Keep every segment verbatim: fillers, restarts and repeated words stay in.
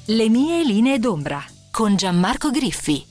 Le mie linee d'ombra con Gianmarco Griffi.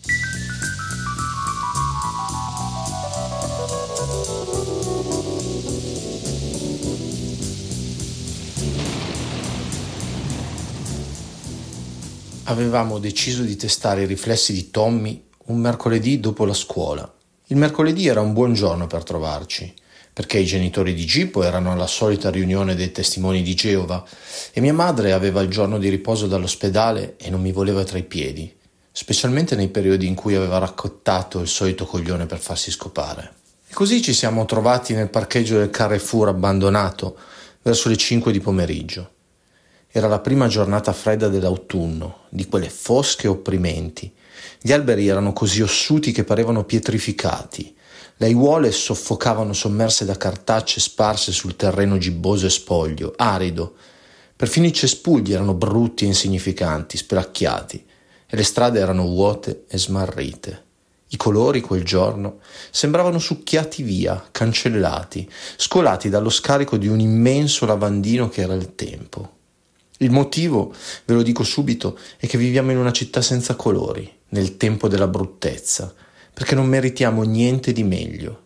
Avevamo deciso di testare i riflessi di Tommy un mercoledì dopo la scuola. Il mercoledì era un buon giorno per trovarci, perché i genitori di Gippo erano alla solita riunione dei testimoni di Geova e mia madre aveva il giorno di riposo dall'ospedale e non mi voleva tra i piedi, specialmente nei periodi in cui aveva raccontato il solito coglione per farsi scopare. E così ci siamo trovati nel parcheggio del Carrefour abbandonato verso le cinque di pomeriggio. Era la prima giornata fredda dell'autunno, di quelle fosche e opprimenti. Gli alberi erano così ossuti che parevano pietrificati. Le aiuole soffocavano sommerse da cartacce sparse sul terreno gibboso e spoglio, arido. Perfino i cespugli erano brutti e insignificanti, spelacchiati, e le strade erano vuote e smarrite. I colori quel giorno sembravano succhiati via, cancellati, scolati dallo scarico di un immenso lavandino che era il tempo. Il motivo, ve lo dico subito, è che viviamo in una città senza colori, nel tempo della bruttezza, perché non meritiamo niente di meglio.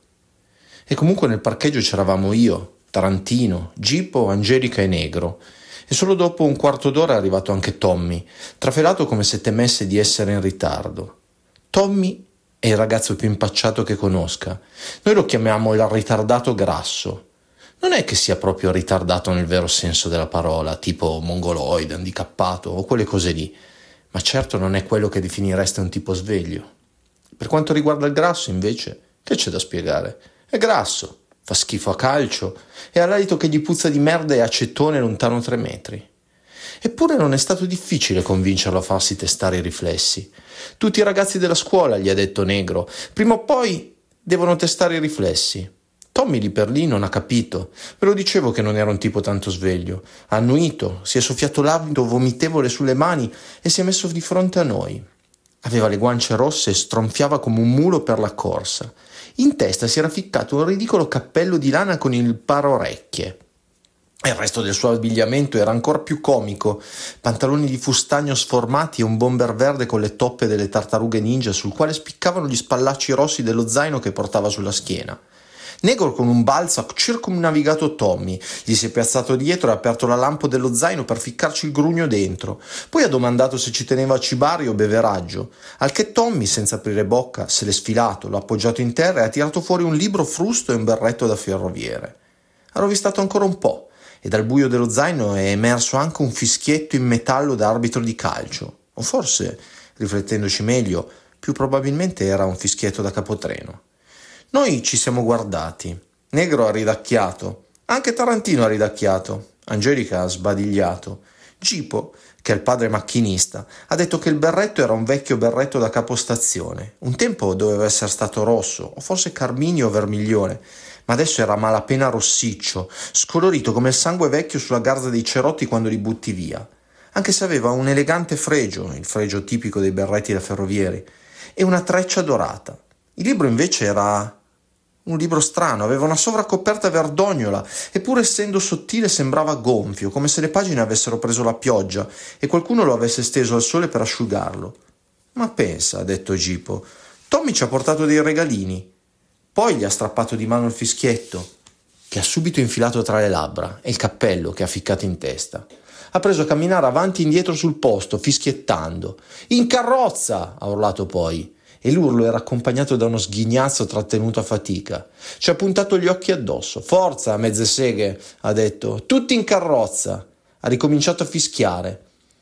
E comunque nel parcheggio c'eravamo io, Tarantino, Gippo, Angelica e Negro, e solo dopo un quarto d'ora è arrivato anche Tommy, trafelato come se temesse di essere in ritardo. Tommy è il ragazzo più impacciato che conosca. Noi lo chiamiamo il ritardato grasso. Non è che sia proprio ritardato nel vero senso della parola, tipo mongoloide, handicappato o quelle cose lì, ma certo non è quello che definireste un tipo sveglio. Per quanto riguarda il grasso, invece, che c'è da spiegare? È grasso, fa schifo a calcio e ha l'alito che gli puzza di merda e acetone lontano tre metri. Eppure non è stato difficile convincerlo a farsi testare i riflessi. Tutti i ragazzi della scuola, gli ha detto Negro, prima o poi devono testare i riflessi. Tommy lì per lì non ha capito. Ve lo dicevo che non era un tipo tanto sveglio. Ha annuito, si è soffiato l'abito vomitevole sulle mani e si è messo di fronte a noi. Aveva le guance rosse e stronfiava come un mulo per la corsa. In testa si era ficcato un ridicolo cappello di lana con il paraorecchie. Il resto del suo abbigliamento era ancora più comico. Pantaloni di fustagno sformati e un bomber verde con le toppe delle tartarughe ninja sul quale spiccavano gli spallacci rossi dello zaino che portava sulla schiena. Negro con un balzo ha circumnavigato Tommy, gli si è piazzato dietro e ha aperto la lampo dello zaino per ficcarci il grugno dentro, poi ha domandato se ci teneva cibari o beveraggio, al che Tommy, senza aprire bocca, se l'è sfilato, l'ha appoggiato in terra e ha tirato fuori un libro frusto e un berretto da ferroviere. Ha rovistato ancora un po' e dal buio dello zaino è emerso anche un fischietto in metallo da arbitro di calcio, o forse, riflettendoci meglio, più probabilmente era un fischietto da capotreno. Noi ci siamo guardati. Negro ha ridacchiato. Anche Tarantino ha ridacchiato. Angelica ha sbadigliato. Gippo, che è il padre macchinista, ha detto che il berretto era un vecchio berretto da capostazione. Un tempo doveva essere stato rosso, o forse carminio o vermiglione, ma adesso era malapena rossiccio, scolorito come il sangue vecchio sulla garza dei cerotti quando li butti via. Anche se aveva un elegante fregio, il fregio tipico dei berretti da ferrovieri, e una treccia dorata. Il libro invece era un libro strano, aveva una sovracoperta verdognola, eppure essendo sottile sembrava gonfio, come se le pagine avessero preso la pioggia e qualcuno lo avesse steso al sole per asciugarlo. Ma pensa, ha detto Gippo, Tommy ci ha portato dei regalini. Poi gli ha strappato di mano il fischietto, che ha subito infilato tra le labbra, e il cappello che ha ficcato in testa. Ha preso a camminare avanti e indietro sul posto, fischiettando. «In carrozza!» ha urlato poi. E l'urlo era accompagnato da uno sghignazzo trattenuto a fatica. Ci ha puntato gli occhi addosso. «Forza, mezze seghe!» ha detto. «Tutti in carrozza!» Ha ricominciato a fischiare.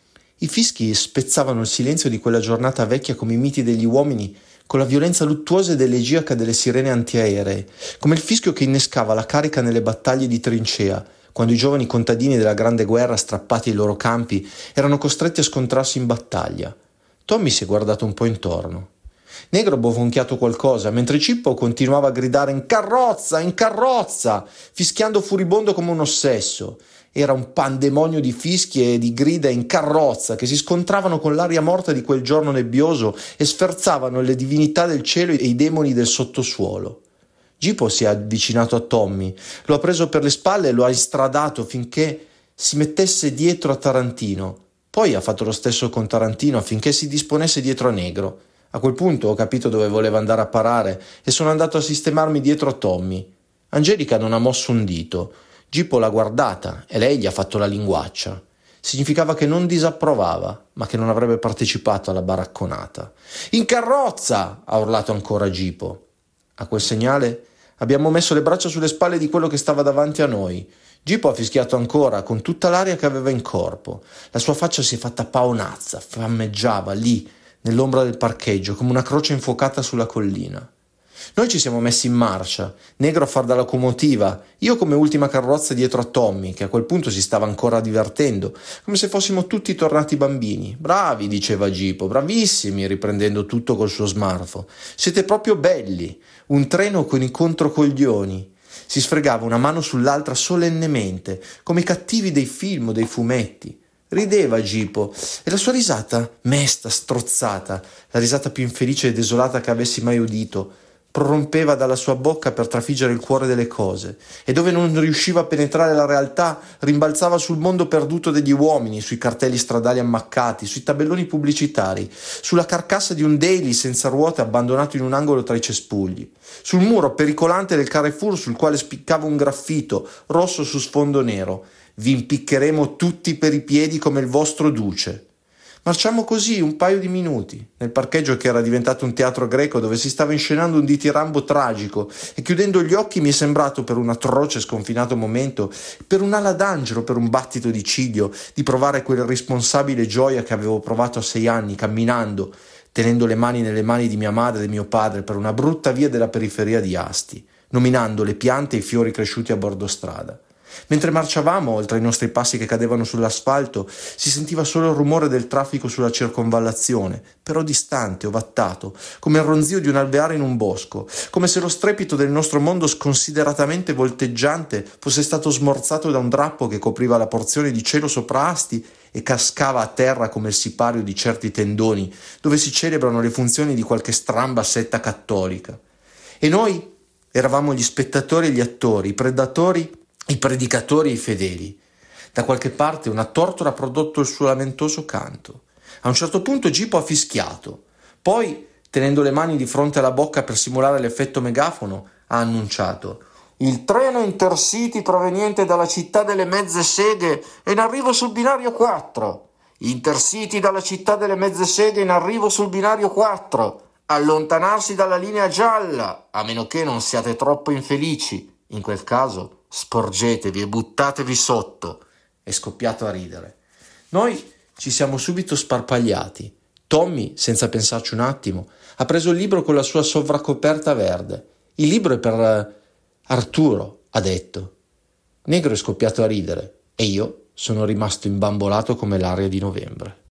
I fischi spezzavano il silenzio di quella giornata vecchia come i miti degli uomini, con la violenza luttuosa ed elegiaca delle sirene antiaeree, come il fischio che innescava la carica nelle battaglie di trincea, quando i giovani contadini della Grande Guerra, strappati ai loro campi, erano costretti a scontrarsi in battaglia. Tommy si è guardato un po' intorno. Negro ha bofonchiato qualcosa, mentre Cippo continuava a gridare «In carrozza! In carrozza!», fischiando furibondo come un ossesso. Era un pandemonio di fischi e di grida in carrozza che si scontravano con l'aria morta di quel giorno nebbioso e sferzavano le divinità del cielo e i demoni del sottosuolo. Gippo si è avvicinato a Tommy, lo ha preso per le spalle e lo ha istradato finché si mettesse dietro a Tarantino. Poi ha fatto lo stesso con Tarantino affinché si disponesse dietro a Negro. A quel punto ho capito dove voleva andare a parare e sono andato a sistemarmi dietro a Tommy. Angelica non ha mosso un dito. Gipo l'ha guardata e lei gli ha fatto la linguaccia. Significava che non disapprovava, ma che non avrebbe partecipato alla baracconata. «In carrozza!» ha urlato ancora Gipo. A quel segnale abbiamo messo le braccia sulle spalle di quello che stava davanti a noi. Gipo ha fischiato ancora con tutta l'aria che aveva in corpo. La sua faccia si è fatta paonazza, fiammeggiava lì, nell'ombra del parcheggio, come una croce infuocata sulla collina. Noi ci siamo messi in marcia, Negro a far da locomotiva, io come ultima carrozza dietro a Tommy, che a quel punto si stava ancora divertendo, come se fossimo tutti tornati bambini. «Bravi», diceva Gipo, «bravissimi», riprendendo tutto col suo smarfo. «Siete proprio belli, un treno con i controcoglioni». Si sfregava una mano sull'altra solennemente, come i cattivi dei film o dei fumetti. Rideva Gipo e la sua risata, mesta, strozzata, la risata più infelice e desolata che avessi mai udito, prorompeva dalla sua bocca per trafiggere il cuore delle cose, e dove non riusciva a penetrare la realtà rimbalzava sul mondo perduto degli uomini, sui cartelli stradali ammaccati, sui tabelloni pubblicitari, sulla carcassa di un daily senza ruote abbandonato in un angolo tra i cespugli, sul muro pericolante del Carrefour sul quale spiccava un graffito rosso su sfondo nero: «Vi impiccheremo tutti per i piedi come il vostro duce». Marciamo così un paio di minuti, nel parcheggio che era diventato un teatro greco dove si stava inscenando un ditirambo tragico, e chiudendo gli occhi mi è sembrato per un atroce e sconfinato momento, per un'ala d'angelo, per un battito di ciglio, di provare quella irresponsabile gioia che avevo provato a sei anni, camminando, tenendo le mani nelle mani di mia madre e mio padre per una brutta via della periferia di Asti, nominando le piante e i fiori cresciuti a bordo strada. Mentre marciavamo, oltre ai nostri passi che cadevano sull'asfalto, si sentiva solo il rumore del traffico sulla circonvallazione, però distante, ovattato, come il ronzio di un alveare in un bosco, come se lo strepito del nostro mondo sconsideratamente volteggiante fosse stato smorzato da un drappo che copriva la porzione di cielo sopra Asti e cascava a terra come il sipario di certi tendoni, dove si celebrano le funzioni di qualche stramba setta cattolica. E noi eravamo gli spettatori e gli attori, i predatori, i predicatori e i fedeli. Da qualche parte una tortora ha prodotto il suo lamentoso canto. A un certo punto Gipo ha fischiato. Poi, tenendo le mani di fronte alla bocca per simulare l'effetto megafono, ha annunciato: «Il treno Intercity proveniente dalla città delle mezze seghe è in arrivo sul binario quattro. Intercity dalla città delle mezze seghe in arrivo sul binario quattro. Allontanarsi dalla linea gialla, a meno che non siate troppo infelici. In quel caso sporgetevi e buttatevi sotto». È scoppiato a ridere. Noi ci siamo subito sparpagliati. Tommy, senza pensarci un attimo, ha preso il libro con la sua sovracoperta verde. «Il libro è per Arturo», ha detto. Negro è scoppiato a ridere e io sono rimasto imbambolato come l'aria di novembre.